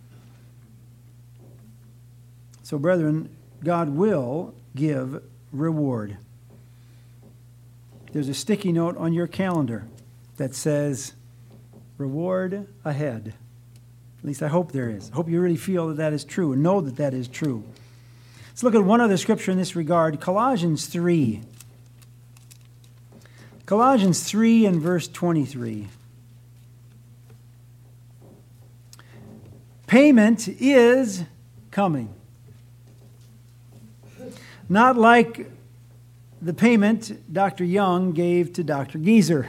So, brethren, God will give reward. There's a sticky note on your calendar that says, reward ahead. At least I hope there is. I hope you really feel that that is true and know that that is true. Let's look at one other scripture in this regard, Colossians three. Colossians three and verse twenty-three. Payment is coming. Not like the payment Doctor Young gave to Doctor Geezer,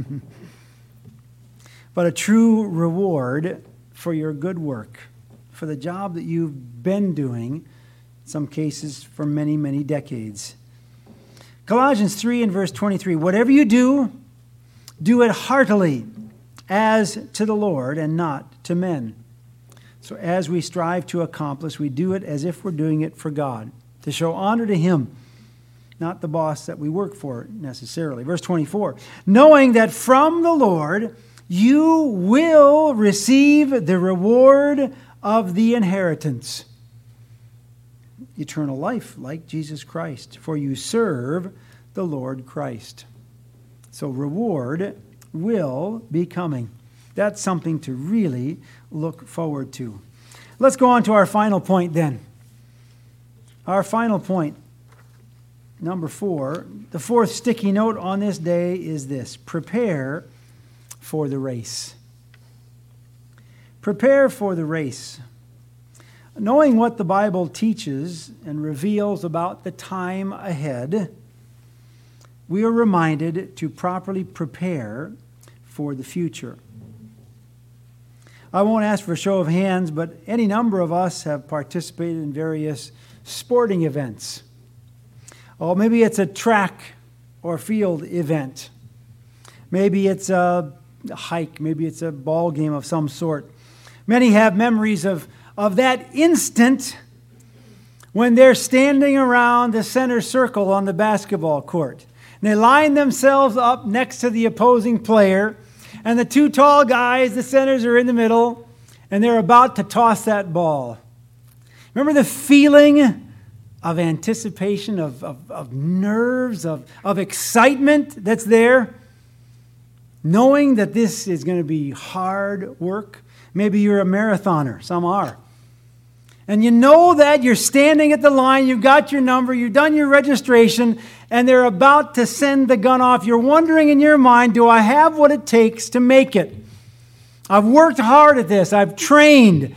but a true reward for your good work, for the job that you've been doing, in some cases for many, many decades. Colossians three and verse twenty-three, whatever you do, do it heartily, as to the Lord and not to men. So as we strive to accomplish, we do it as if we're doing it for God, to show honor to Him, not the boss that we work for necessarily. Verse twenty-four, knowing that from the Lord you will receive the reward of the inheritance, eternal life, like Jesus Christ, for you serve the Lord Christ. So reward will be coming. That's something to really look forward to. Let's go on to our final point then. Our final point, number four, the fourth sticky note on this day is this: prepare for the race. Prepare for the race. Knowing what the Bible teaches and reveals about the time ahead, we are reminded to properly prepare for the future. I won't ask for a show of hands, but any number of us have participated in various sporting events. Or maybe it's a track or field event. Maybe it's a hike. Maybe it's a ball game of some sort. Many have memories of, of that instant when they're standing around the center circle on the basketball court. And they line themselves up next to the opposing player, and the two tall guys, the centers, are in the middle, and they're about to toss that ball. Remember the feeling of anticipation, of, of, of nerves, of, of excitement that's there? Knowing that this is going to be hard work. Maybe you're a marathoner. Some are. And you know that you're standing at the line, you've got your number, you've done your registration, and they're about to send the gun off. You're wondering in your mind, do I have what it takes to make it? I've worked hard at this. I've trained.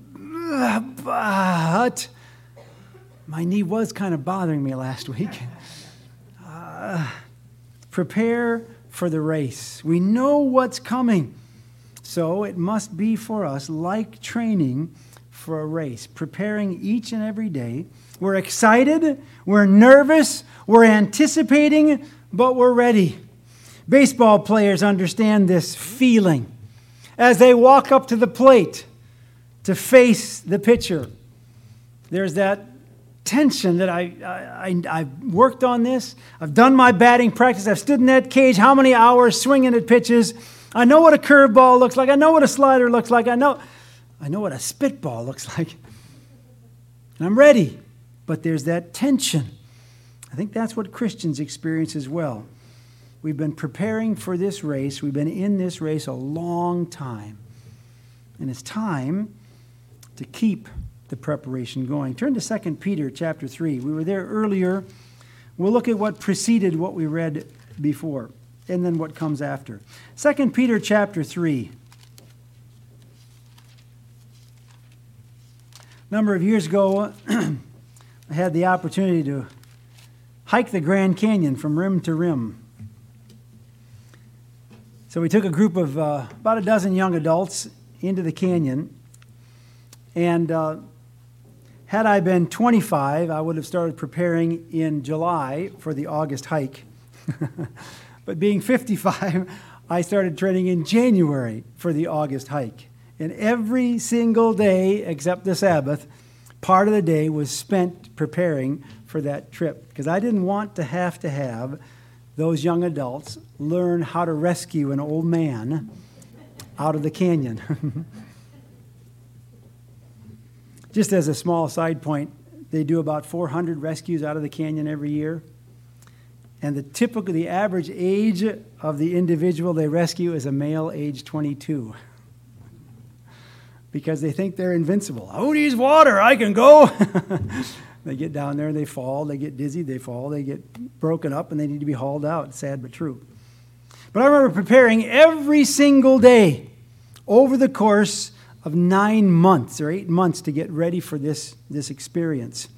But my knee was kind of bothering me last week. Uh, prepare for the race. We know what's coming. So it must be for us like training for a race, preparing each and every day. We're excited, we're nervous, we're anticipating, but we're ready. Baseball players understand this feeling as they walk up to the plate to face the pitcher. There's that tension that I, I, I, I've worked on this. I've done my batting practice. I've stood in that cage how many hours swinging at pitches. I know what a curveball looks like. I know what a slider looks like. I know, I know what a spitball looks like. And I'm ready. But there's that tension. I think that's what Christians experience as well. We've been preparing for this race. We've been in this race a long time. And it's time to keep the preparation going. Turn to Second Peter chapter three. We were there earlier. We'll look at what preceded what we read before, and then what comes after. Second Peter chapter three. A number of years ago, I had the opportunity to hike the Grand Canyon from rim to rim. So we took a group of uh, about a dozen young adults into the canyon, and uh, Had I been twenty-five, I would have started preparing in July for the August hike. But being fifty-five, I started training in January for the August hike. And every single day, except the Sabbath, part of the day was spent preparing for that trip. Because I didn't want to have to have those young adults learn how to rescue an old man out of the canyon. Just as a small side point, they do about four hundred rescues out of the canyon every year. And the typical, the average age of the individual they rescue is a male age twenty-two. Because they think they're invincible. Who needs water? I can go. They get down there, they fall, they get dizzy, they fall, they get broken up, and they need to be hauled out. Sad but true. But I remember preparing every single day over the course of nine months or eight months to get ready for this, this experience.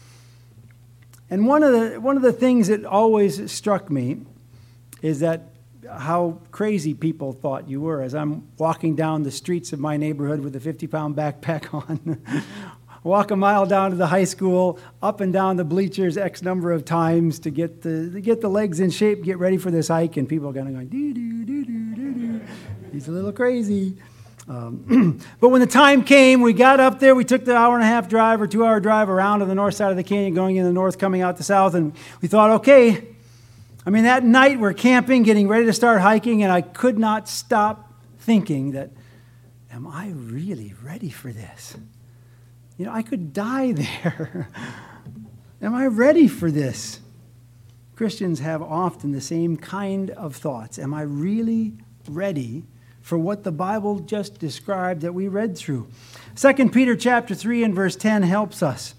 And one of the one of the things that always struck me is that how crazy people thought you were. As I'm walking down the streets of my neighborhood with a fifty-pound backpack on, walk a mile down to the high school, up and down the bleachers X number of times to get the to get the legs in shape, get ready for this hike, and people are kind of going, doo doo doo doo doo doo. He's a little crazy. Um, but when the time came, we got up there, we took the hour and a half drive or two hour drive around to the north side of the canyon, going in the north, coming out the south, and we thought, okay, I mean, that night we're camping, getting ready to start hiking, and I could not stop thinking that, am I really ready for this? You know, I could die there. Am I ready for this? Christians have often the same kind of thoughts. Am I really ready for what the Bible just described that we read through? Second Peter chapter three and verse ten helps us.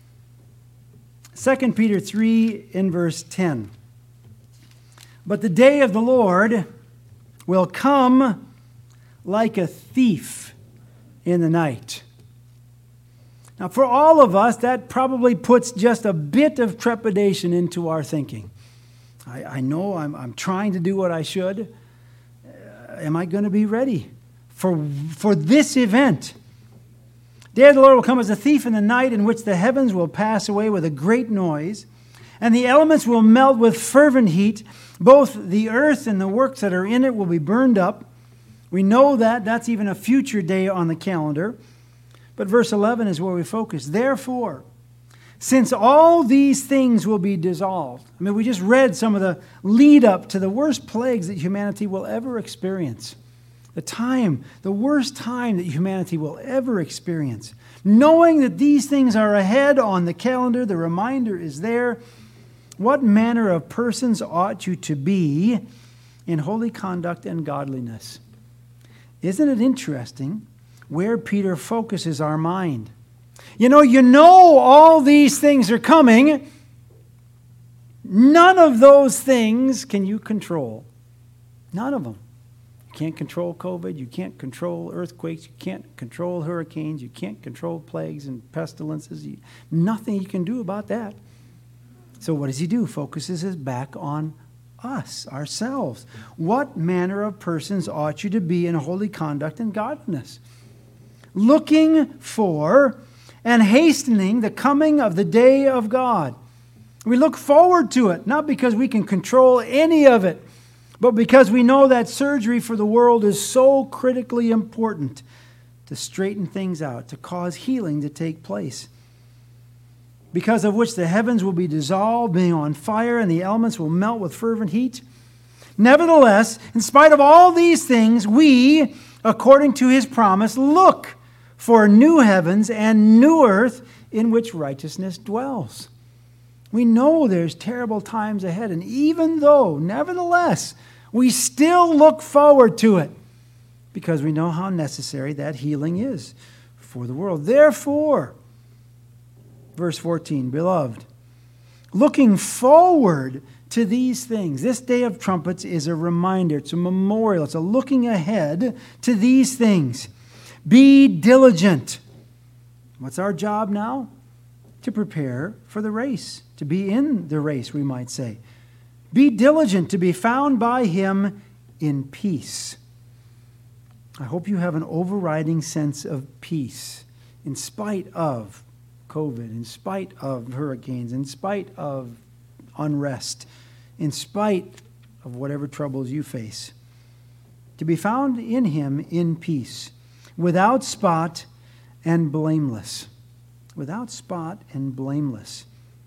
Second Peter three in verse ten. But the day of the Lord will come like a thief in the night. Now, for all of us, that probably puts just a bit of trepidation into our thinking. I, I know I'm, I'm trying to do what I should. Am I going to be ready for, for this event? The day of the Lord will come as a thief in the night, in which the heavens will pass away with a great noise, and the elements will melt with fervent heat. Both the earth and the works that are in it will be burned up. We know that. That's even a future day on the calendar. But verse eleven is where we focus. Therefore, since all these things will be dissolved. I mean, we just read some of the lead up to the worst plagues that humanity will ever experience. The time, the worst time that humanity will ever experience. Knowing that these things are ahead on the calendar, the reminder is there. What manner of persons ought you to be in holy conduct and godliness? Isn't it interesting where Peter focuses our mind? You know, you know all these things are coming. None of those things can you control. None of them. You can't control COVID. You can't control earthquakes. You can't control hurricanes. You can't control plagues and pestilences. You, nothing you can do about that. So what does he do? Focuses us back on us, ourselves. What manner of persons ought you to be in holy conduct and godliness? Looking for and hastening the coming of the day of God. We look forward to it, not because we can control any of it, but because we know that surgery for the world is so critically important to straighten things out, to cause healing to take place. Because of which the heavens will be dissolved, being on fire, and the elements will melt with fervent heat. Nevertheless, in spite of all these things, we, according to his promise, look for new heavens and new earth in which righteousness dwells. We know there's terrible times ahead, and even though, nevertheless, we still look forward to it because we know how necessary that healing is for the world. Therefore, verse fourteen, beloved, looking forward to these things. This day of trumpets is a reminder. It's a memorial. It's a looking ahead to these things. Be diligent. What's our job now? To prepare for the race. To be in the race, we might say. Be diligent to be found by him in peace. I hope you have an overriding sense of peace in spite of COVID, in spite of hurricanes, in spite of unrest, in spite of whatever troubles you face, to be found in him in peace, without spot and blameless. Without spot and blameless.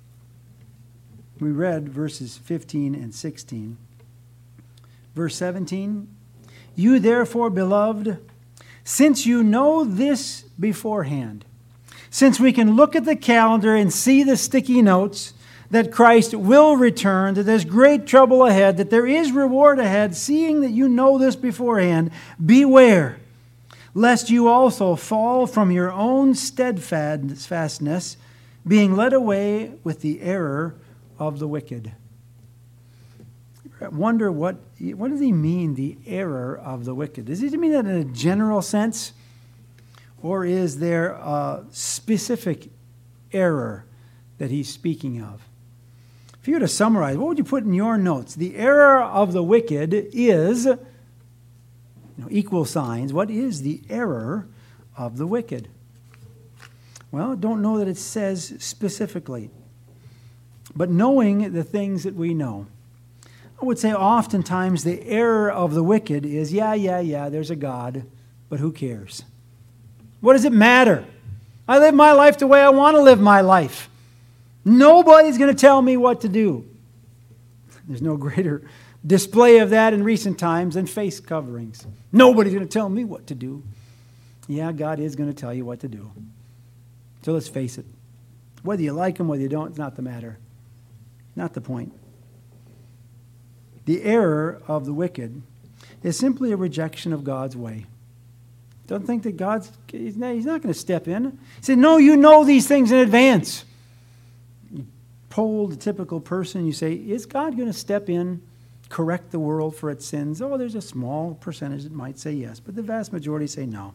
We read verses fifteen and sixteen. Verse seventeen, you therefore, beloved, since you know this beforehand, since we can look at the calendar and see the sticky notes that Christ will return, that there's great trouble ahead, that there is reward ahead, seeing that you know this beforehand, beware, lest you also fall from your own steadfastness, being led away with the error of the wicked. I wonder what, what does he mean, the error of the wicked? Does he mean that in a general sense? Or is there a specific error that he's speaking of? If you were to summarize, what would you put in your notes? The error of the wicked is, you know, equal signs. What is the error of the wicked? Well, I don't know that it says specifically. But knowing the things that we know, I would say oftentimes the error of the wicked is, yeah, yeah, yeah, there's a God, but who cares? What does it matter? I live my life the way I want to live my life. Nobody's going to tell me what to do. There's no greater display of that in recent times than face coverings. Nobody's going to tell me what to do. Yeah, God is going to tell you what to do. So let's face it. Whether you like him, whether you don't, it's not the matter. Not the point. The error of the wicked is simply a rejection of God's way. Don't think that God's, he's not, he's not going to step in. He said, no, you know these things in advance. You poll the typical person, you say, is God going to step in, correct the world for its sins? Oh, there's a small percentage that might say yes, but the vast majority say no.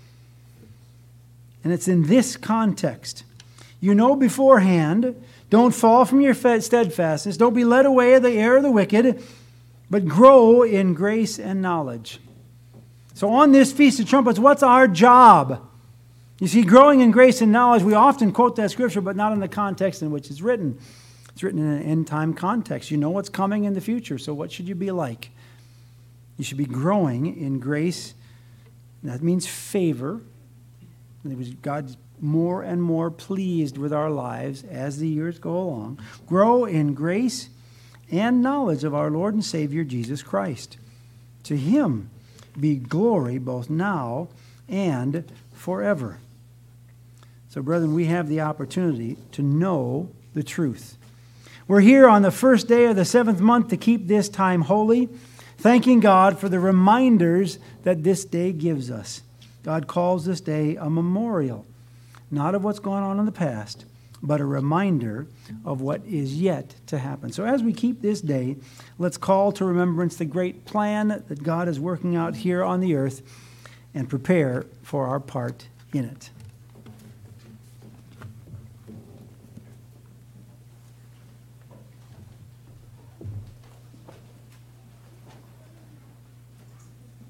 And it's in this context. You know beforehand, don't fall from your steadfastness, don't be led away of the error of the wicked, but grow in grace and knowledge. So on this Feast of Trumpets, what's our job? You see, growing in grace and knowledge, we often quote that scripture, but not in the context in which it's written. It's written in an end-time context. You know what's coming in the future, so what should you be like? You should be growing in grace. That means favor. It was God's more and more pleased with our lives as the years go along. Grow in grace and knowledge of our Lord and Savior, Jesus Christ. To him be glory both now and forever. So, brethren, we have the opportunity to know the truth. We're here on the first day of the seventh month to keep this time holy, thanking God for the reminders that this day gives us. God calls this day a memorial, not of what's gone on in the past, but a reminder of what is yet to happen. So as we keep this day, let's call to remembrance the great plan that God is working out here on the earth and prepare for our part in it.